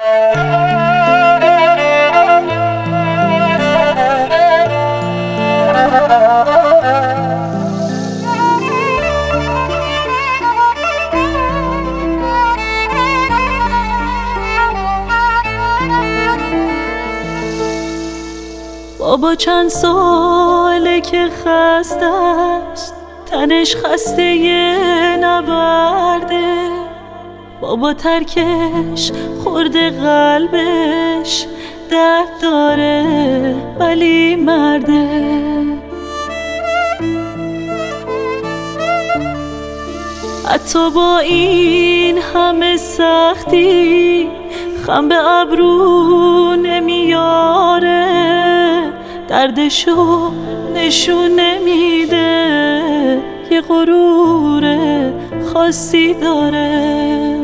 بابا چند ساله که خسته است، تنش خسته نبرده. بابا ترکش خورده قلبش، درد داره ولی مرده. حتی با این همه سختی خم به ابرو نمیاره، دردشو نشون نمیده، یه غرور خاصی داره.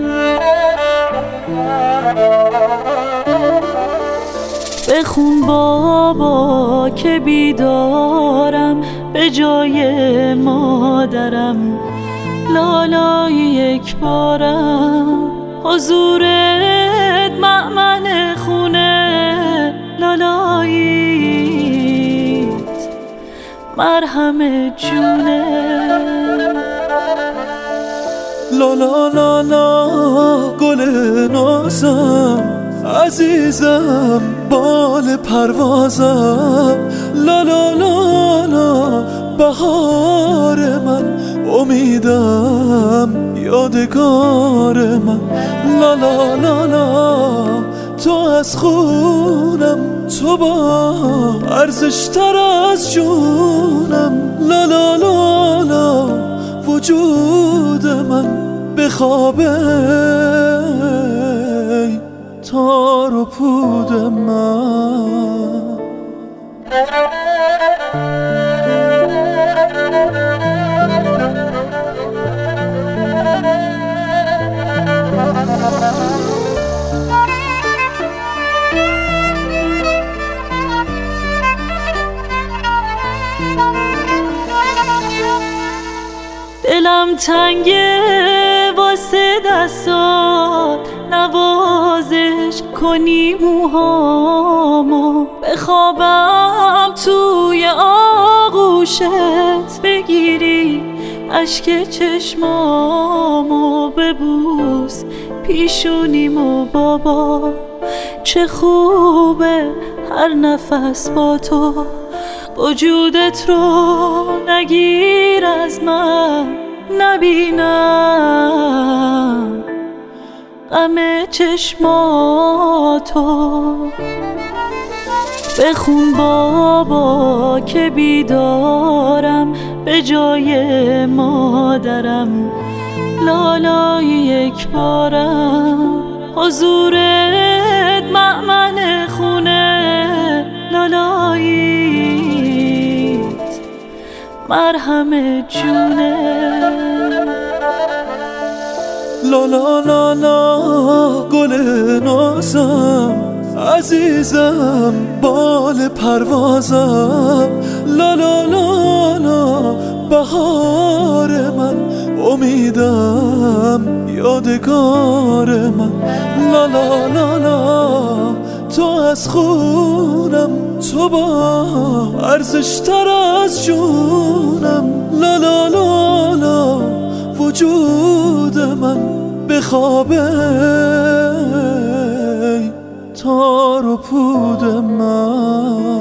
بخون بابا که بیدارم به جای مادرم، لالای یک بارم حضورت مأمن خونه، لالاییت مرهم جونه. لالا لالا گل نازم، عزیزم بال پروازم، لالا لالا بهار من، امیدم یادگار من، لالا لالا تو از خونم، تو با ارزشتر از جونم، لالا لالا وجود من بخوابه تار و پود من. دلم تنگه واسه دستات، نوازش کنی موهامو، بخوابم توی آغوشت، بگیری اشک چشمامو، ببوس پیشونیمو. بابا چه خوبه هر نفس با تو، وجودت رو نگیر از من، نبینم غم چشماتو. بخون بابا که بیدارم به جای مادرم، لالای یک بارم حضورت مأمن خونه، لالاییت مرهم جونه. لالا لالا گل نازم، عزیزم بال پروازم، لالا لالا بهار من، امیدم یادگار من، لالا لالا تو از خونم، تو با ارزشتر از جونم، لالا لالا وجود من بخوابه تار و پود من.